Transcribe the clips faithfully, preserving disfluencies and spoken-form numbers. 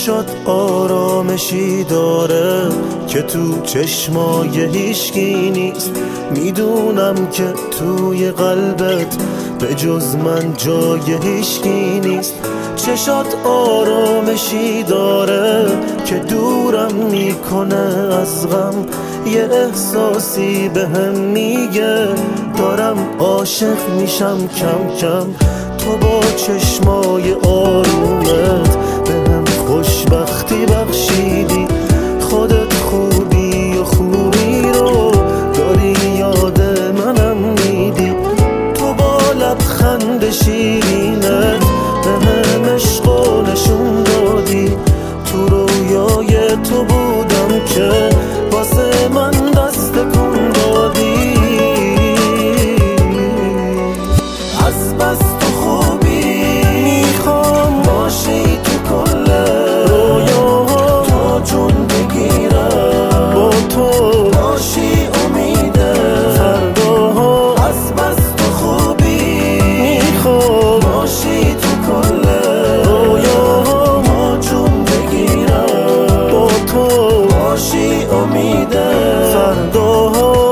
چشات آرامشی داره که تو چشمای هیچکی نیست. میدونم که توی قلبت به جز من جای هیچکی نیست. چشات آرامشی داره که دورم میکنه از غم. یه احساسی بهم میگه دارم عاشق میشم کم کم. تو با چشمای آرومت بهم خوشبختی بخشیدی. خودت خوبی و خوبی رو داری یاد منم میدی. تو با لبخند شیرینت بهم عشقو نشون دادی. تو رویای تو بودم که واسه من دست کن دادی. از بس تو خوبی میخوام باشی تو کل رویاها. تو جون بگیرم با تو باشی امید فرداها. از بس تو خوبی میخوام باشی تو کل رویاها. ما جون بگیرم با تو باشی امید فرداها.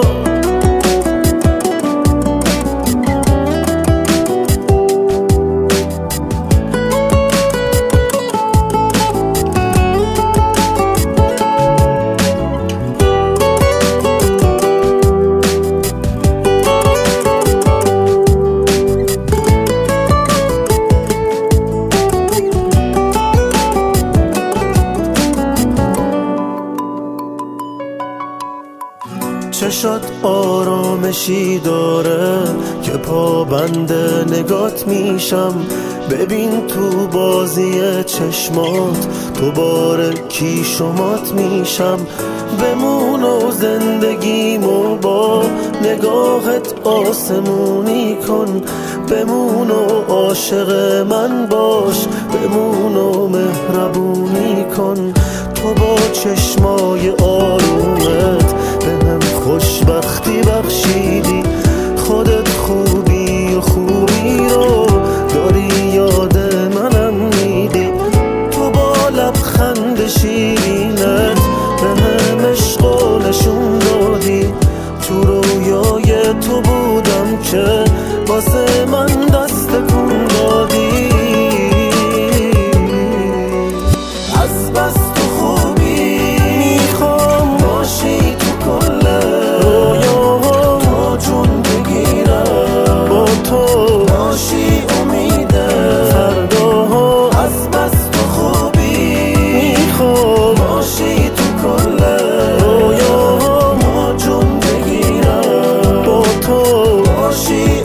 چشات آرامشی داره که پابند نگات میشم. ببین تو بازی چشمات دوباره کی شمات میشم. بمون و زندگیمو با نگاهت آسمونی کن. بمون و عاشق من باش، بمون و مهربونی کن. تو با چشمای آرومت بهم خوشبختی بخشیدی. خودت خوبی و خوبی رو داری یاد منم میدی. تو با لبخند شیرینت بهم عشقو نشون دادی. تو رویای تو بودم که واسه من دست کن دادی. از بس تو خوبی میخوام باشی تو کل رویاها. تو جون بگیرم با تو باشی امید فرداها. از بس تو خوبی میخوام باشی تو کل رویاها. ما جون بگیرم با تو باشی